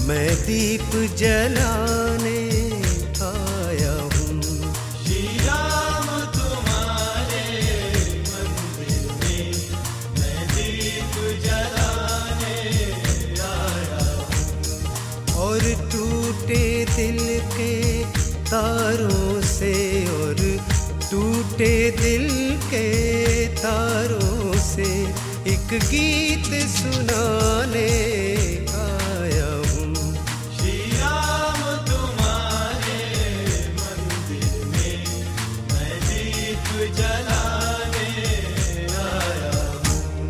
मैं दीप जलाने आया हूँ। श्री राम तुम्हारे मंदिर में मैं दीप जलाने आया हूँ। और टूटे दिल के तारों से, और टूटे दिल के तारों से एक गीत सुनाने आया हूँ। श्री राम तुम्हारे मंदिर में मैं दीप जलाने आया हूँ।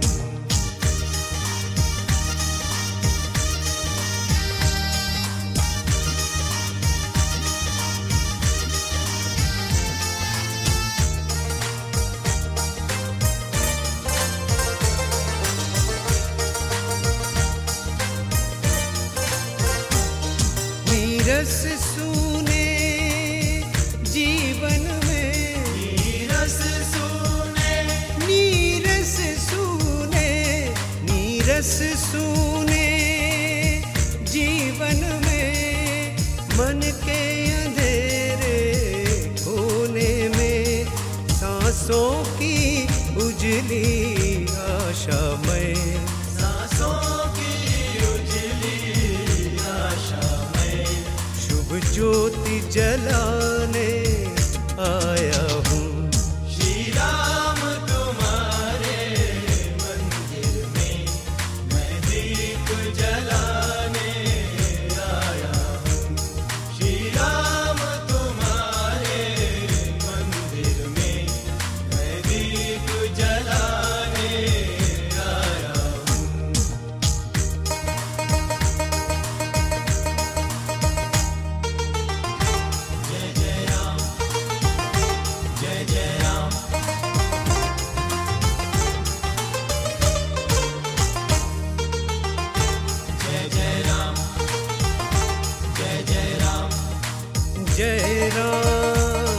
नीरस सूने जीवन में, नीरस सूने, नीरस सूने, नीरस सूने जीवन में, मन के अंधेरे कोने में, सांसों की उजली आशा में, सांसों की उजली आशा में शुभ ज्योति जलाने आया हूँ। श्री राम तुम्हारे मंदिर में मैं दीप जलाने आया हूँ। श्री राम तुम्हारे मंदिर में मैं दीप जलाने आया हूँ। जय जय राम, जय जय राम, जय जय राम, जय जय राम, जय राम।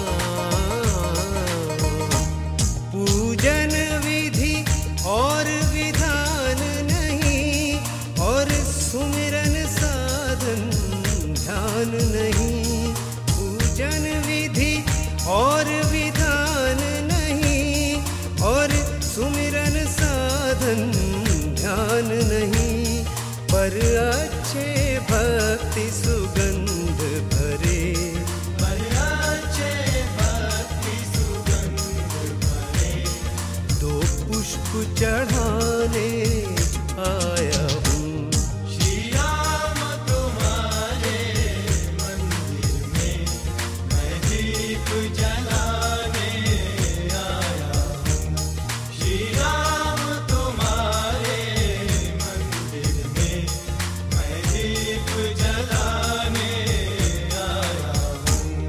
पूजन विधि और विधान नहीं, और सुमिरन साधन ध्यान नहीं। पूजन विधि और विधान नहीं, और सुमिरन साधन ध्यान नहीं, पर अच्छे भक्ति सुगंध भरे, पर अच्छे भक्ति सुगंध भरे दो पुष्प चढ़ाने आया हूँ। श्री राम तुम्हारे मंदिर में मैं दीप जलाने आया हूँ। श्री राम तुम्हारे मंदिर में मैं दीप जलाने आया हूँ।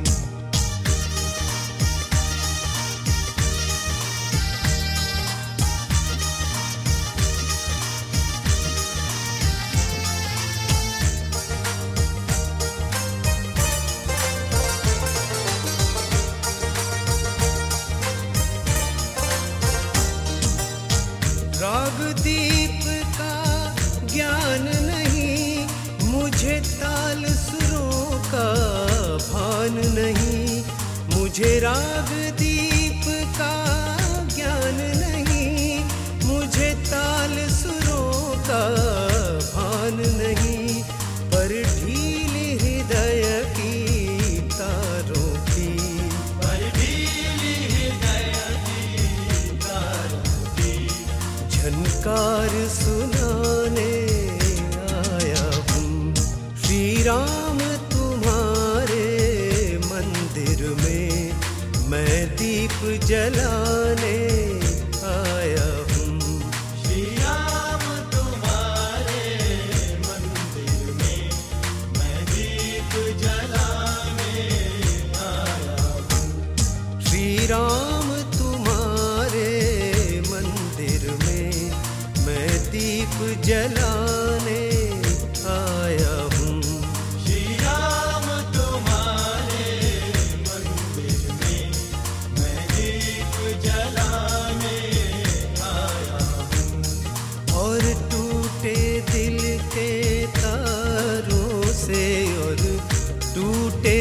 राग दीप का ज्ञान नहीं, मुझे ताल सुरों का भान नहीं। मुझे राग दीप का ज्ञान नहीं, मुझे ताल सुरों का भान नहीं, पर ढीली हृदय की तारों की, पर ढीली हृदय की तारों की झनकार सुनाने आया हूँ। श्री राम तुम्हारे मंदिर में मैं दीप जलाने आया हूँ। श्री राम तुम्हारे मंदिर में मैं दीप जलाने आया हूँ। श्री राम तुम्हारे मंदिर में मैं दीप जलाने आया हूँ। श्री राम तुम्हारे मंदिर में मैं दीप जलाने आया हूँ। और टूटे दिल के तारों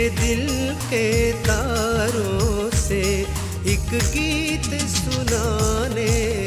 दिल के तारों से एक गीत सुनाने